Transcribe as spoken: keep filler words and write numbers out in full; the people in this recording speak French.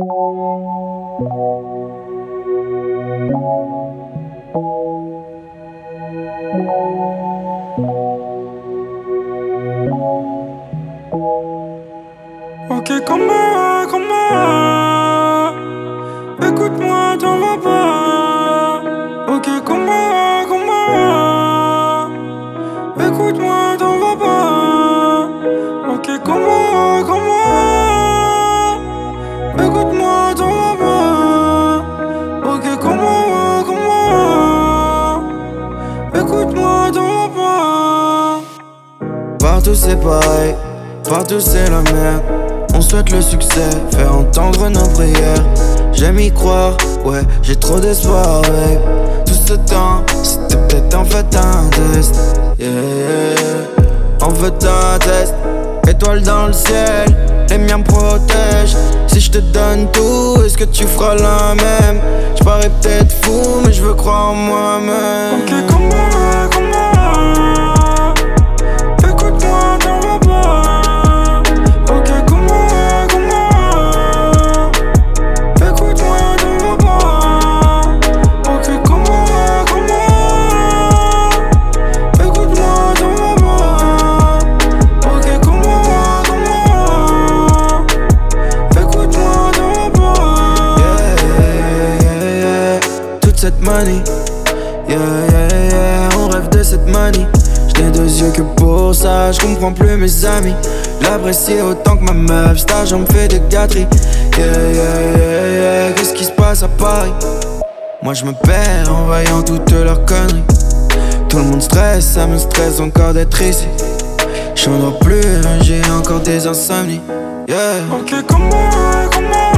Ok, comment, comment? Écoute-moi, t'en vas pas. Ok, comment, comment? Écoute-moi, t'en vas pas. Ok, comment, comment? Écoute-moi, t'en vas pas. Ok, comment, comment? Écoute-moi, t'en vas pas. Partout c'est pareil, partout c'est la merde. On souhaite le succès, faire entendre nos prières. J'aime y croire, ouais, j'ai trop d'espoir, babe. Tout ce temps, c'était peut-être en fait un test. Yeah, yeah, yeah. En fait un test. Étoile dans le ciel, les miens me protègent. Si je te donne tout, est-ce que tu feras la même? Je parais peut-être fou, mais je veux croire en moi-même. Ok, comment, comment? Écoute-moi, t'en vas pas. Ok, comment, comment? Écoute-moi, t'en vas pas. Ok, comment, comment? Écoute-moi, t'en vas pas. Ok, comment, comment? Écoute-moi, t'en vas pas. Yeah, yeah, yeah. Toute cette money, yeah, yeah, yeah. On rêve de cette money. J'n'ai deux yeux que pour ça, j'comprends plus mes amis. L'apprécier autant que ma meuf, cet argent me fait des gâteries. Yeah, yeah, yeah, yeah. Qu'est-ce qui se passe à Paris? Moi je me perds en voyant toutes leurs conneries. Tout le monde stresse, ça me stresse encore d'être ici. J'en dors plus, j'ai encore des insomnies. Yeah. Ok, comment, comment?